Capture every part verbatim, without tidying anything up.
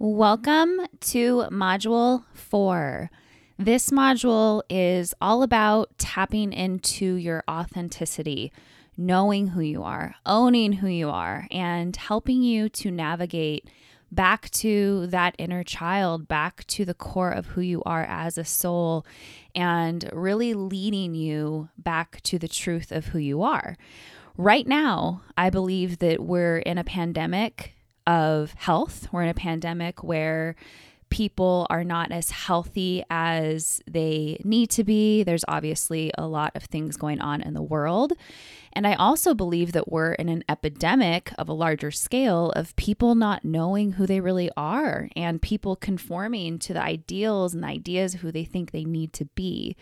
Welcome to Module four. This module is all about tapping into your authenticity, knowing who you are, owning who you are, and helping you to navigate back to that inner child, back to the core of who you are as a soul, and really leading you back to the truth of who you are. Right now, I believe that we're in a pandemic of health. We're in a pandemic where people are not as healthy as they need to be. There's obviously a lot of things going on in the world. And I also believe that we're in an epidemic of a larger scale of people not knowing who they really are and people conforming to the ideals and the ideas of who they think they need to be.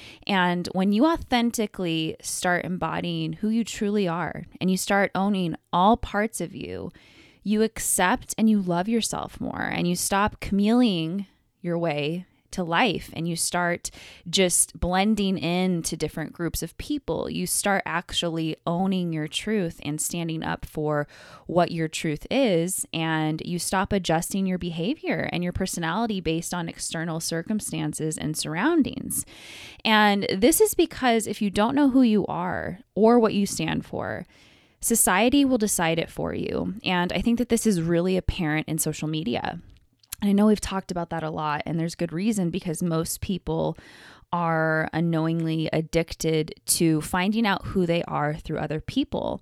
And when you authentically start embodying who you truly are and you start owning all parts of you, you accept and you love yourself more, and you stop chameleoning your way to life, and you start just blending into different groups of people. You start actually owning your truth and standing up for what your truth is, and you stop adjusting your behavior and your personality based on external circumstances and surroundings. And this is because if you don't know who you are or what you stand for, society will decide it for you. And I think that this is really apparent in social media. And I know we've talked about that a lot, and there's good reason, because most people are unknowingly addicted to finding out who they are through other people.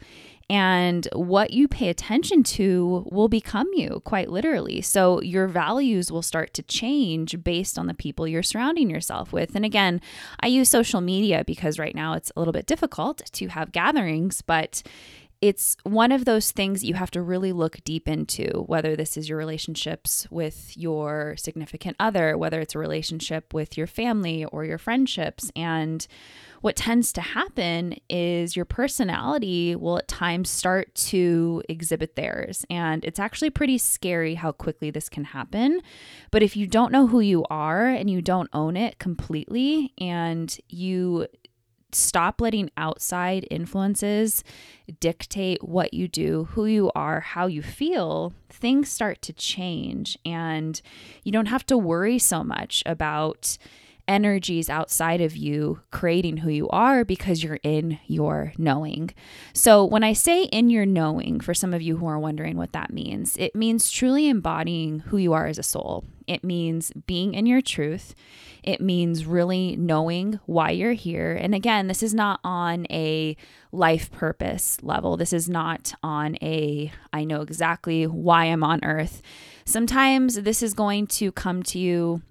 And what you pay attention to will become you, quite literally. So your values will start to change based on the people you're surrounding yourself with. And again, I use social media because right now it's a little bit difficult to have gatherings, but it's one of those things you have to really look deep into, whether this is your relationships with your significant other, whether it's a relationship with your family or your friendships. And what tends to happen is your personality will at times start to exhibit theirs. And it's actually pretty scary how quickly this can happen. But if you don't know who you are and you don't own it completely, and you stop letting outside influences dictate what you do, who you are, how you feel, things start to change, and you don't have to worry so much about energies outside of you creating who you are, because you're in your knowing. So when I say in your knowing, for some of you who are wondering what that means, it means truly embodying who you are as a soul. It means being in your truth. It means really knowing why you're here. And again, this is not on a life purpose level. This is not on a, I know exactly why I'm on earth. Sometimes this is going to come to you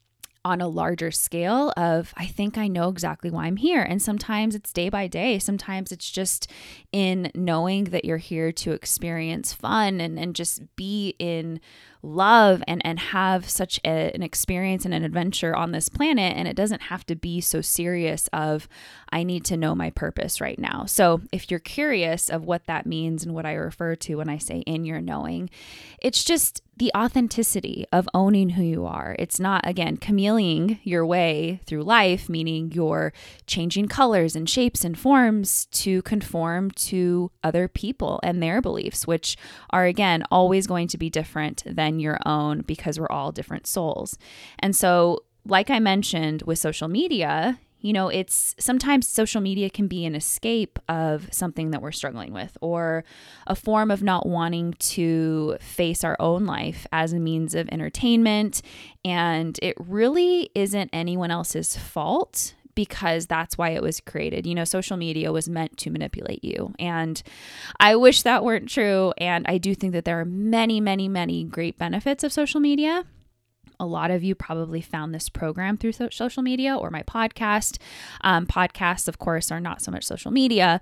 on a larger scale of, I think I know exactly why I'm here. And sometimes it's day by day. Sometimes it's just in knowing that you're here to experience fun and, and just be in love and, and have such a, an experience and an adventure on this planet. And it doesn't have to be so serious of, I need to know my purpose right now. So if you're curious of what that means and what I refer to when I say in your knowing, it's just the authenticity of owning who you are. It's not, again, chameleoning your way through life, meaning you're changing colors and shapes and forms to conform to other people and their beliefs, which are, again, always going to be different than your own, because we're all different souls. And so, like I mentioned with social media, you know, it's sometimes social media can be an escape of something that we're struggling with, or a form of not wanting to face our own life as a means of entertainment. And it really isn't anyone else's fault, because that's why it was created. You know, social media was meant to manipulate you. And I wish that weren't true. And I do think that there are many, many, many great benefits of social media. A lot of you probably found this program through so- social media or my podcast. Um, podcasts, of course, are not so much social media,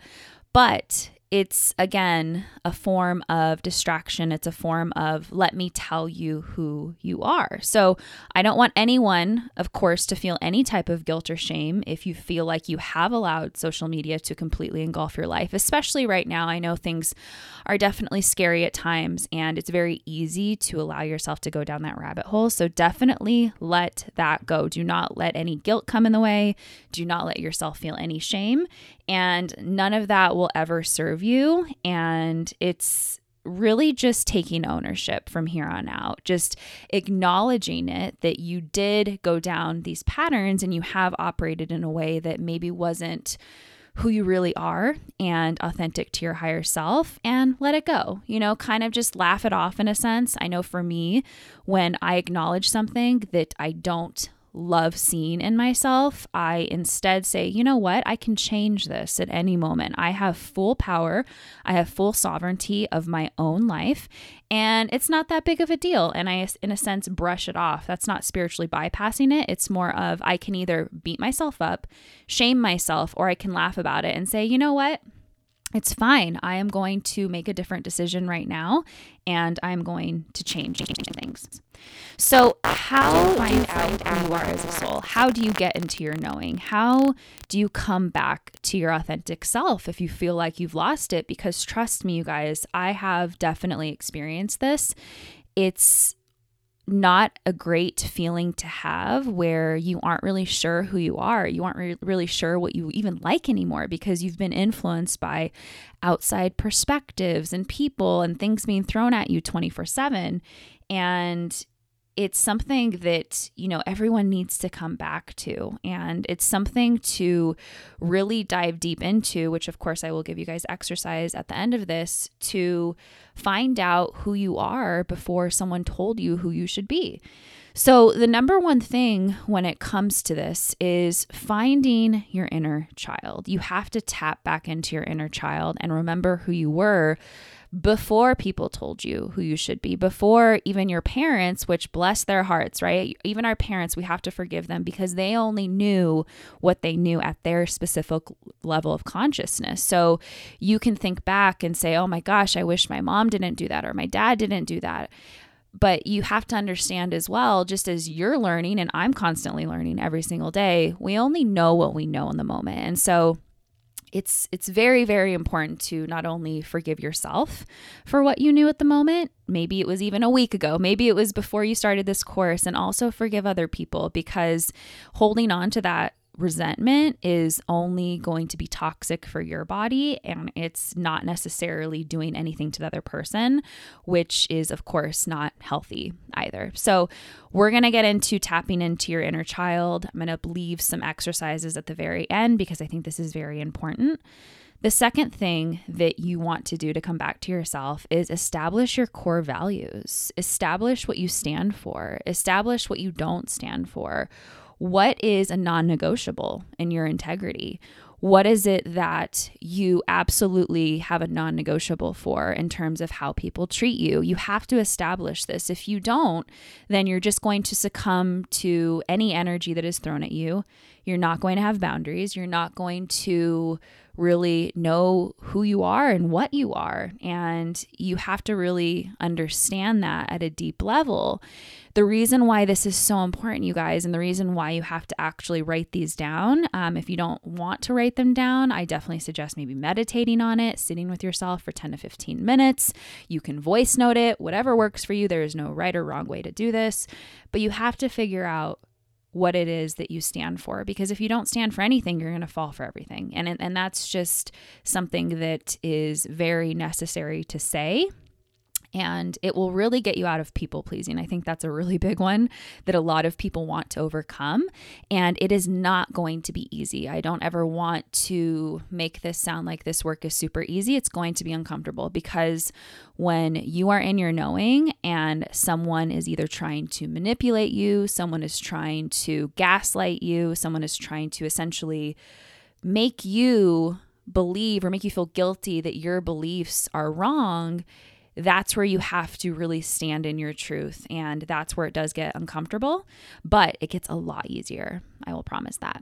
but it's, again, a form of distraction. It's a form of, let me tell you who you are. So I don't want anyone, of course, to feel any type of guilt or shame if you feel like you have allowed social media to completely engulf your life, especially right now. I know things are definitely scary at times, and it's very easy to allow yourself to go down that rabbit hole. So definitely let that go. Do not let any guilt come in the way. Do not let yourself feel any shame. And none of that will ever serve you. And it's really just taking ownership from here on out, just acknowledging it that you did go down these patterns and you have operated in a way that maybe wasn't who you really are and authentic to your higher self, and let it go. You know, kind of just laugh it off in a sense. I know for me, when I acknowledge something that I don't love seeing in myself, I instead say, you know what, I can change this at any moment. I have full power. I have full sovereignty of my own life, and it's not that big of a deal. And I, in a sense, brush it off. That's not spiritually bypassing it. It's more of, I can either beat myself up, shame myself, or I can laugh about it and say, you know what? It's fine. I am going to make a different decision right now, and I'm going to change things. So how do you find out who you are as a soul? How do you get into your knowing? How do you come back to your authentic self if you feel like you've lost it? Because trust me, you guys, I have definitely experienced this. It's not a great feeling to have where you aren't really sure who you are. You aren't re- really sure what you even like anymore because you've been influenced by outside perspectives and people and things being thrown at you twenty-four seven. And it's something that, you know, everyone needs to come back to. And it's something to really dive deep into, which of course I will give you guys exercise at the end of this to find out who you are before someone told you who you should be. So the number one thing when it comes to this is finding your inner child. You have to tap back into your inner child and remember who you were before people told you who you should be, before even your parents, which bless their hearts, right? Even our parents, we have to forgive them because they only knew what they knew at their specific level of consciousness. So you can think back and say, oh my gosh, I wish my mom didn't do that or my dad didn't do that. But you have to understand as well, just as you're learning and I'm constantly learning every single day, we only know what we know in the moment. And so It's it's very, very important to not only forgive yourself for what you knew at the moment, maybe it was even a week ago, maybe it was before you started this course, and also forgive other people, because holding on to that resentment is only going to be toxic for your body, and it's not necessarily doing anything to the other person, which is of course not healthy either. So we're going to get into tapping into your inner child. I'm going to leave some exercises at the very end because I think this is very important. The second thing that you want to do to come back to yourself is establish your core values. Establish what you stand for. Establish what you don't stand for. What is a non-negotiable in your integrity? What is it that you absolutely have a non-negotiable for in terms of how people treat you? You have to establish this. If you don't, then you're just going to succumb to any energy that is thrown at you. You're not going to have boundaries. You're not going to really know who you are and what you are. And you have to really understand that at a deep level. The reason why this is so important, you guys, and the reason why you have to actually write these down, um, if you don't want to write them down, I definitely suggest maybe meditating on it, sitting with yourself for ten to fifteen minutes. You can voice note it, whatever works for you. There is no right or wrong way to do this, but you have to figure out what it is that you stand for, because if you don't stand for anything, you're going to fall for everything. And, and that's just something that is very necessary to say. And it will really get you out of people pleasing. I think that's a really big one that a lot of people want to overcome. And it is not going to be easy. I don't ever want to make this sound like this work is super easy. It's going to be uncomfortable, because when you are in your knowing and someone is either trying to manipulate you, someone is trying to gaslight you, someone is trying to essentially make you believe or make you feel guilty that your beliefs are wrong, that's where you have to really stand in your truth. And that's where it does get uncomfortable, but it gets a lot easier. I will promise that.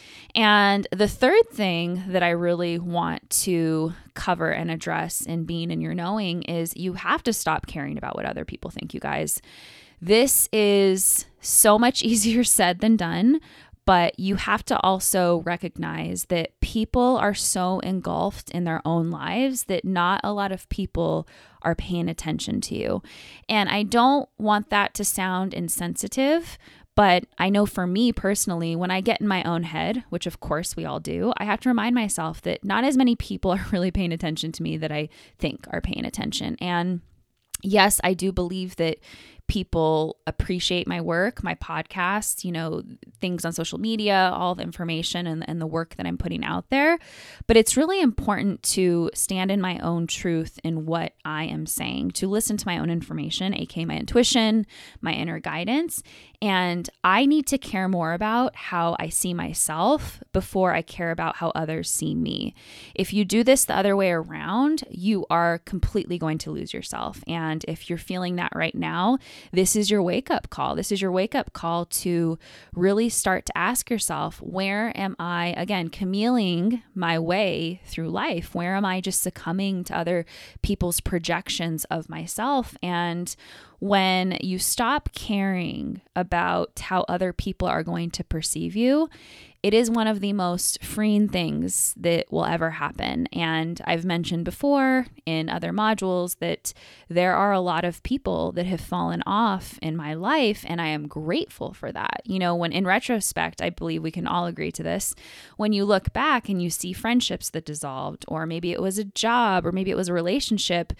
And the third thing that I really want to cover and address in being in your knowing is you have to stop caring about what other people think, you guys. This is so much easier said than done. But you have to also recognize that people are so engulfed in their own lives that not a lot of people are paying attention to you. And I don't want that to sound insensitive, But I know for me personally, when I get in my own head, which of course we all do, I have to remind myself that not as many people are really paying attention to me that I think are paying attention. And yes, I do believe that people appreciate my work, my podcasts, you know, things on social media, all the information and, and the work that I'm putting out there. But it's really important to stand in my own truth in what I am saying, to listen to my own information, aka my intuition, my inner guidance. And I need to care more about how I see myself before I care about how others see me. If you do this the other way around, you are completely going to lose yourself. And if you're feeling that right now, this is your wake-up call. This is your wake-up call to really start to ask yourself, where am I, again, cameling my way through life? Where am I just succumbing to other people's projections of myself? And when you stop caring about how other people are going to perceive you, it is one of the most freeing things that will ever happen. And I've mentioned before in other modules that there are a lot of people that have fallen off in my life, and I am grateful for that. You know, when in retrospect, I believe we can all agree to this, when you look back and you see friendships that dissolved, or maybe it was a job, or maybe it was a relationship,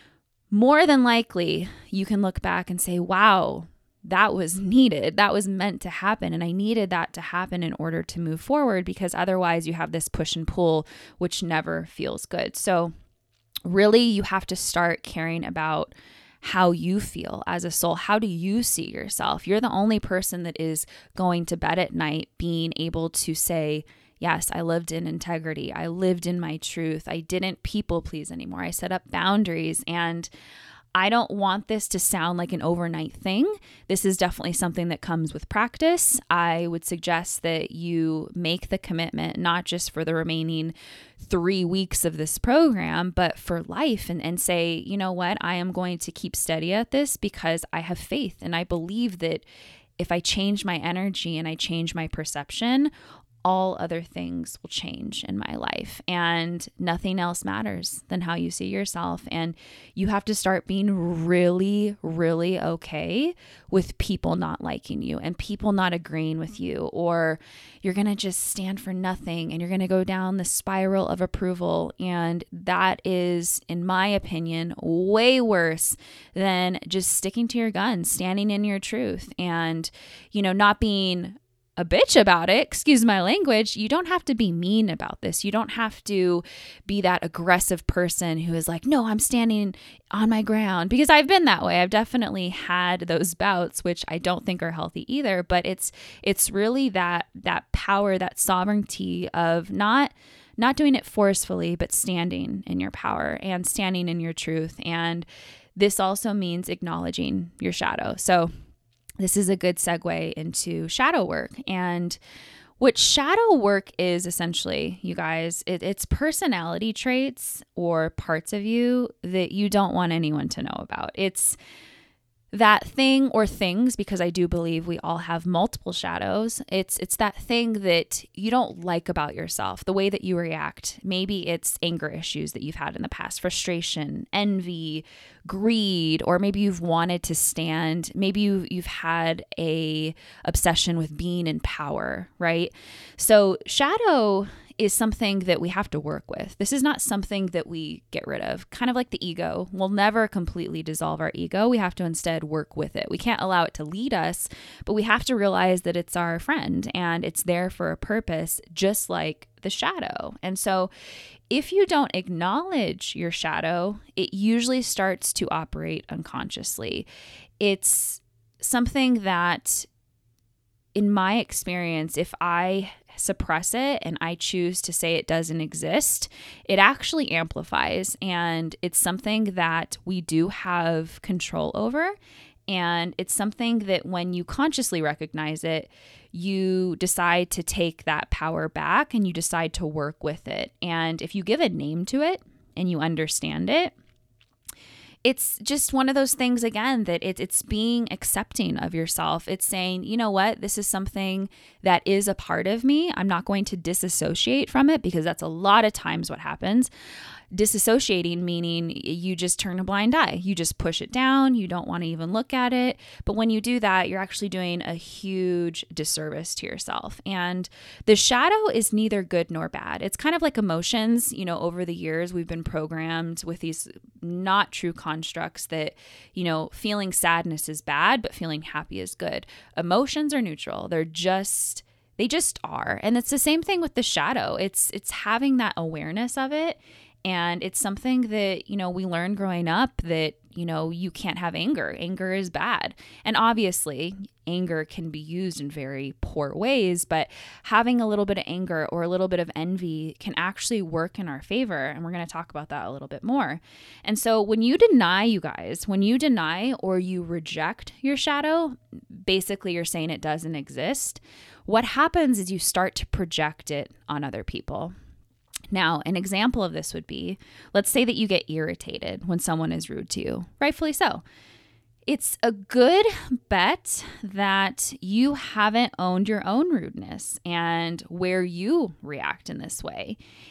more than likely you can look back and say, wow, that was needed. That was meant to happen. And I needed that to happen in order to move forward, because otherwise you have this push and pull, which never feels good. So really, you have to start caring about how you feel as a soul. How do you see yourself? You're the only person that is going to bed at night being able to say, yes, I lived in integrity. I lived in my truth. I didn't people please anymore. I set up boundaries, and I don't want this to sound like an overnight thing. This is definitely something that comes with practice. I would suggest that you make the commitment, not just for the remaining three weeks of this program, but for life, and, and say, you know what, I am going to keep steady at this because I have faith. And I believe that if I change my energy and I change my perception, all other things will change in my life, and nothing else matters than how you see yourself. And you have to start being really, really okay with people not liking you and people not agreeing with you, or you're going to just stand for nothing and you're going to go down the spiral of approval. And that is, in my opinion, way worse than just sticking to your guns, standing in your truth, and, you know, not being a bitch about it, excuse my language. You don't have to be mean about this. You don't have to be that aggressive person who is like, no, I'm standing on my ground, because I've been that way. I've definitely had those bouts, which I don't think are healthy either, but it's it's really that that power, that sovereignty of not not doing it forcefully, but standing in your power and standing in your truth. And this also means acknowledging your shadow. So this is a good segue into shadow work. And what shadow work is essentially, you guys, it, it's personality traits or parts of you that you don't want anyone to know about. It's that thing or things, because I do believe we all have multiple shadows. It's it's that thing that you don't like about yourself, the way that you react. Maybe it's anger issues that you've had in the past, frustration, envy, greed, or maybe you've wanted to stand. Maybe you, you've had a obsession with being in power, right? So shadow is something that we have to work with. This is not something that we get rid of. Kind of like the ego. We'll never completely dissolve our ego. We have to instead work with it. We can't allow it to lead us, but we have to realize that it's our friend and it's there for a purpose, just like the shadow. And so if you don't acknowledge your shadow, it usually starts to operate unconsciously. It's something that, in my experience, if I suppress it and I choose to say it doesn't exist, it actually amplifies. And it's something that we do have control over. And it's something that when you consciously recognize it, you decide to take that power back and you decide to work with it. And if you give a name to it and you understand it, it's just one of those things, again, that it, it's being accepting of yourself. It's saying, you know what, this is something that is a part of me. I'm not going to disassociate from it, because that's a lot of times what happens. Disassociating, meaning you just turn a blind eye. You just push it down. You don't want to even look at it. But when you do that, you're actually doing a huge disservice to yourself. And the shadow is neither good nor bad. It's kind of like emotions. You know, over the years, we've been programmed with these not true constructs that, you know, feeling sadness is bad, but feeling happy is good. Emotions are neutral. They're just, they just are. And it's the same thing with the shadow. It's, it's having that awareness of it. And it's something that, you know, we learned growing up that, you know, you can't have anger. Anger is bad. And obviously, anger can be used in very poor ways, but having a little bit of anger or a little bit of envy can actually work in our favor. And we're going to talk about that a little bit more. And so when you deny, you guys, when you deny or you reject your shadow, basically you're saying it doesn't exist. What happens is you start to project it on other people. Now, an example of this would be, let's say that you get irritated when someone is rude to you, rightfully so. It's a good bet that you haven't owned your own rudeness and where you react in this way.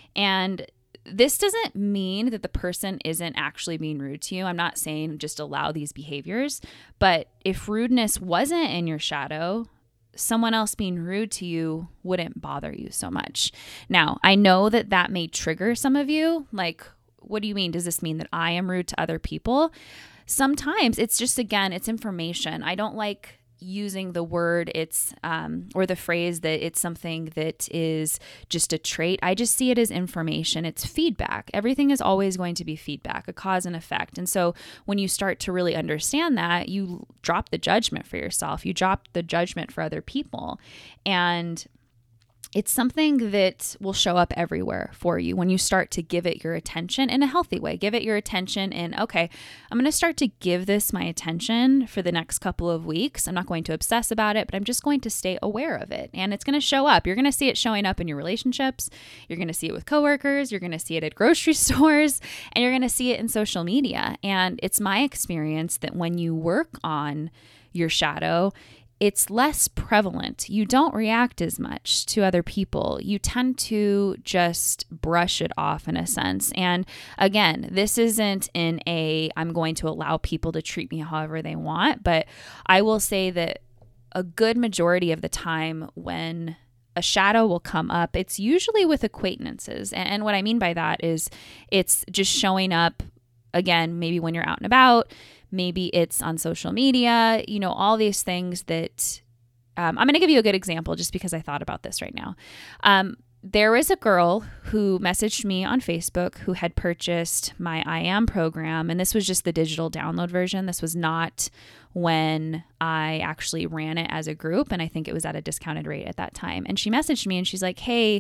And this doesn't mean that the person isn't actually being rude to you. I'm not saying just allow these behaviors, but if rudeness wasn't in your shadow, someone else being rude to you wouldn't bother you so much. Now, I know that that may trigger some of you. Like, what do you mean? Does this mean that I am rude to other people? Sometimes it's just, again, it's information. I don't like using the word it's um, or the phrase that it's something that is just a trait. I just see it as information. It's feedback. Everything is always going to be feedback, a cause and effect. And so when you start to really understand that, you drop the judgment for yourself. You drop the judgment for other people. And it's something that will show up everywhere for you when you start to give it your attention in a healthy way. Give it your attention in, okay, I'm going to start to give this my attention for the next couple of weeks. I'm not going to obsess about it, but I'm just going to stay aware of it. And it's going to show up. You're going to see it showing up in your relationships. You're going to see it with coworkers. You're going to see it at grocery stores, and you're going to see it in social media. And it's my experience that when you work on your shadow, it's less prevalent. You don't react as much to other people. You tend to just brush it off in a sense. And again, this isn't in a, I'm going to allow people to treat me however they want, but I will say that a good majority of the time when a shadow will come up, it's usually with acquaintances. And what I mean by that is it's just showing up, again, maybe when you're out and about. Maybe it's on social media, you know, all these things that um, I'm going to give you a good example just because I thought about this right now. Um, there was a girl who messaged me on Facebook who had purchased my I Am program. And this was just the digital download version. This was not when I actually ran it as a group. And I think it was at a discounted rate at that time. And she messaged me and she's like, hey,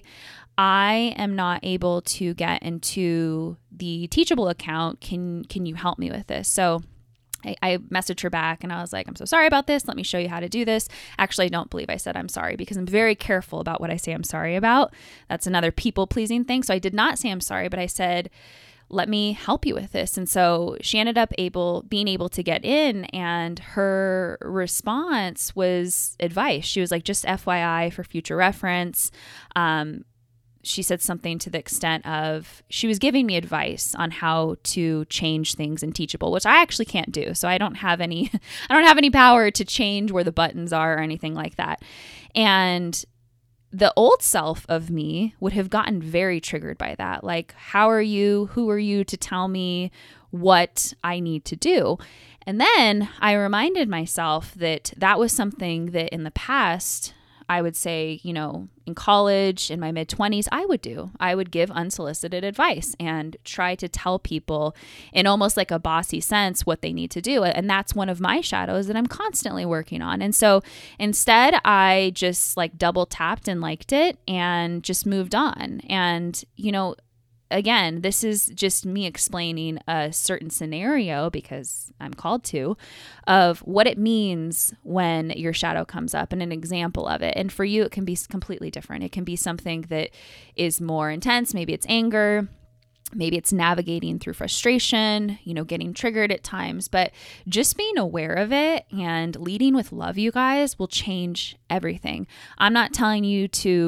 I am not able to get into the Teachable account. Can, can you help me with this? So I messaged her back and I was like, I'm so sorry about this. Let me show you how to do this. Actually, I don't believe I said I'm sorry because I'm very careful about what I say I'm sorry about. That's another people pleasing thing. So I did not say I'm sorry, but I said, let me help you with this. And so she ended up able being able to get in, and her response was advice. She was like, just F Y I for future reference. Um, She said something to the extent of she was giving me advice on how to change things in Teachable, which I actually can't do. So I don't have any, I don't have any power to change where the buttons are or anything like that. And the old self of me would have gotten very triggered by that. Like, how are you? Who are you to tell me what I need to do? And then I reminded myself that that was something that in the past, I would say, you know, in college, in my mid twenties, I would do. I would give unsolicited advice and try to tell people in almost like a bossy sense what they need to do. And that's one of my shadows that I'm constantly working on. And so instead, I just like double tapped and liked it and just moved on. And, you know, again, this is just me explaining a certain scenario because I'm called to, of what it means when your shadow comes up and an example of it. And for you, it can be completely different. It can be something that is more intense. Maybe it's anger. Maybe it's navigating through frustration, you know, getting triggered at times, but just being aware of it and leading with love, you guys, will change everything. I'm not telling you to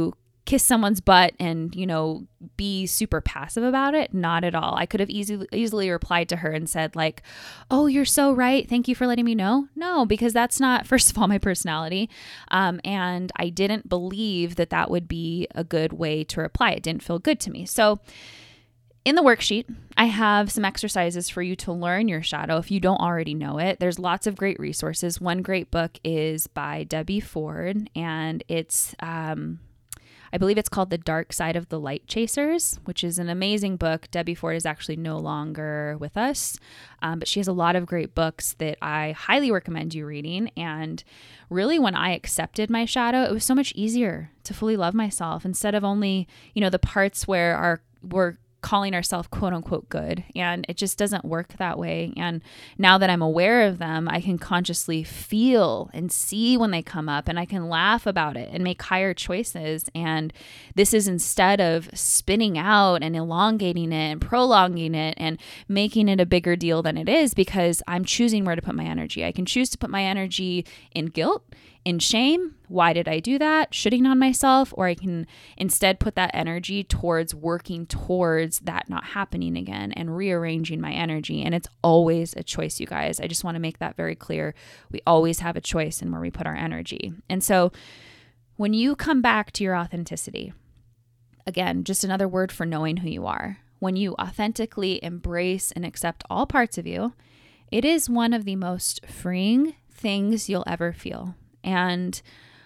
kiss someone's butt and, you know, be super passive about it. Not at all. I could have easily easily replied to her and said like, oh, you're so right. Thank you for letting me know. No, because that's not, first of all, my personality. Um, and I didn't believe that that would be a good way to reply. It didn't feel good to me. So in the worksheet, I have some exercises for you to learn your shadow if you don't already know it. There's lots of great resources. One great book is by Debbie Ford, and it's, um, I believe it's called The Dark Side of the Light Chasers, which is an amazing book. Debbie Ford is actually no longer with us, um, but she has a lot of great books that I highly recommend you reading. And really, when I accepted my shadow, it was so much easier to fully love myself instead of only, you know, the parts where our we're calling ourselves quote unquote good. And it just doesn't work that way. And now that I'm aware of them, I can consciously feel and see when they come up, and I can laugh about it and make higher choices. And this is instead of spinning out and elongating it and prolonging it and making it a bigger deal than it is, because I'm choosing where to put my energy. I can choose to put my energy in guilt, in shame. Why did I do that? Shitting on myself. Or I can instead put that energy towards working towards that not happening again and rearranging my energy. And it's always a choice, you guys. I just want to make that very clear. We always have a choice in where we put our energy. And so when you come back to your authenticity, again, just another word for knowing who you are, when you authentically embrace and accept all parts of you, it is one of the most freeing things you'll ever feel. And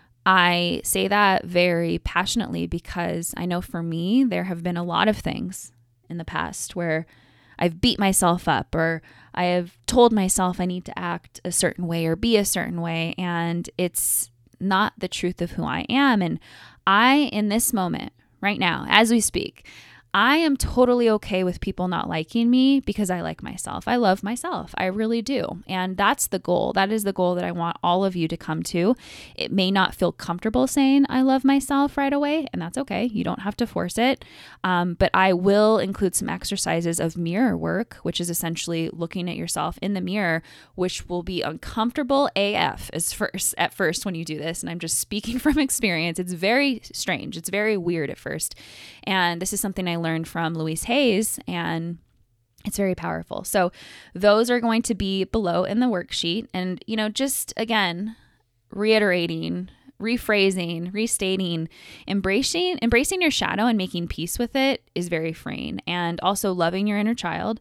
I say that very passionately because I know for me, there have been a lot of things in the past where I've beat myself up, or I have told myself I need to act a certain way or be a certain way. And it's not the truth of who I am. And I, in this moment, right now, as we speak, I am totally okay with people not liking me because I like myself. I love myself. I really do. And that's the goal. That is the goal that I want all of you to come to. It may not feel comfortable saying I love myself right away, and that's okay. You don't have to force it. Um, but I will include some exercises of mirror work, which is essentially looking at yourself in the mirror, which will be uncomfortable A F as first, at first when you do this. And I'm just speaking from experience. It's very strange. It's very weird at first. And this is something I learned from Louise Hayes, and it's very powerful. So those are going to be below in the worksheet. And, you know, just again, reiterating, rephrasing, restating, embracing, embracing your shadow and making peace with it is very freeing. And also loving your inner child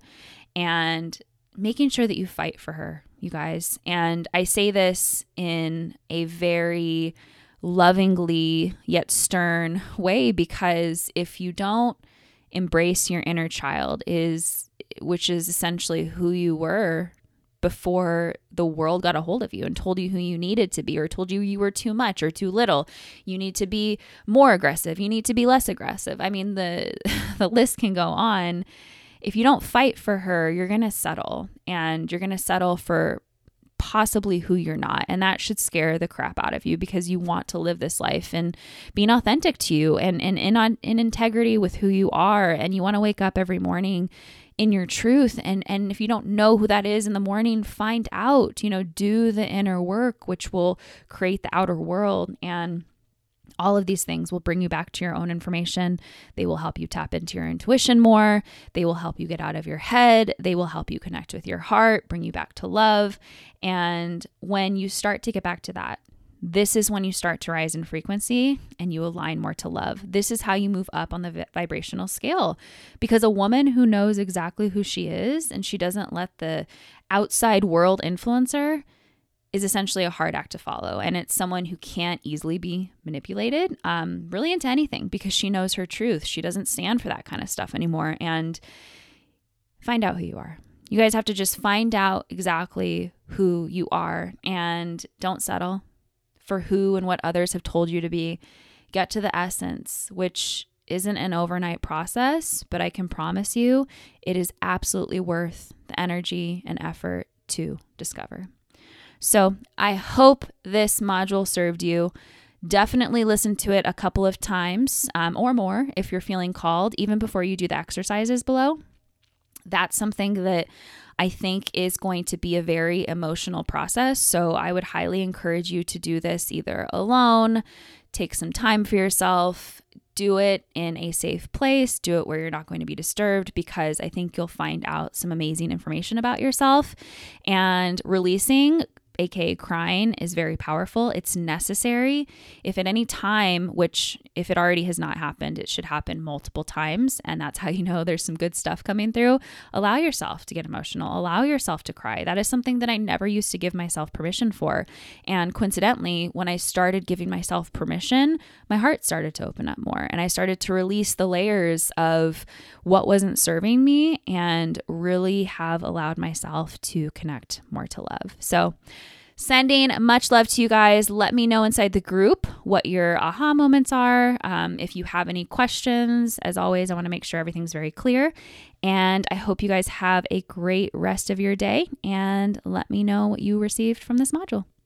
and making sure that you fight for her, you guys. And I say this in a very lovingly yet stern way, because if you don't embrace your inner child, is which is essentially who you were before the world got a hold of you and told you who you needed to be, or told you you were too much or too little. You need to be more aggressive. You need to be less aggressive. I mean, the the list can go on. If you don't fight for her, you're going to settle, and you're going to settle for possibly who you're not. And that should scare the crap out of you, because you want to live this life and being authentic to you and, and, and on, in integrity with who you are. And you want to wake up every morning in your truth. And, and if you don't know who that is in the morning, find out, you know, do the inner work, which will create the outer world. And all of these things will bring you back to your own information. They will help you tap into your intuition more. They will help you get out of your head. They will help you connect with your heart, bring you back to love. And when you start to get back to that, this is when you start to rise in frequency and you align more to love. This is how you move up on the vi- vibrational scale, because a woman who knows exactly who she is and she doesn't let the outside world influence her is essentially a hard act to follow. And it's someone who can't easily be manipulated um, really into anything, because she knows her truth. She doesn't stand for that kind of stuff anymore. And find out who you are. You guys have to just find out exactly who you are, and don't settle for who and what others have told you to be. Get to the essence, which isn't an overnight process, but I can promise you it is absolutely worth the energy and effort to discover. So I hope this module served you. Definitely listen to it a couple of times um, or more if you're feeling called, even before you do the exercises below. That's something that I think is going to be a very emotional process. So I would highly encourage you to do this either alone, take some time for yourself, do it in a safe place, do it where you're not going to be disturbed, because I think you'll find out some amazing information about yourself. And releasing, aka crying, is very powerful. It's necessary. If at any time, which if it already has not happened, it should happen multiple times, and that's how you know there's some good stuff coming through, allow yourself to get emotional, allow yourself to cry. That is something that I never used to give myself permission for. And coincidentally, when I started giving myself permission, my heart started to open up more, and I started to release the layers of what wasn't serving me and really have allowed myself to connect more to love. So sending much love to you guys. Let me know inside the group what your aha moments are. Um, if you have any questions, as always, I want to make sure everything's very clear. And I hope you guys have a great rest of your day, and let me know what you received from this module.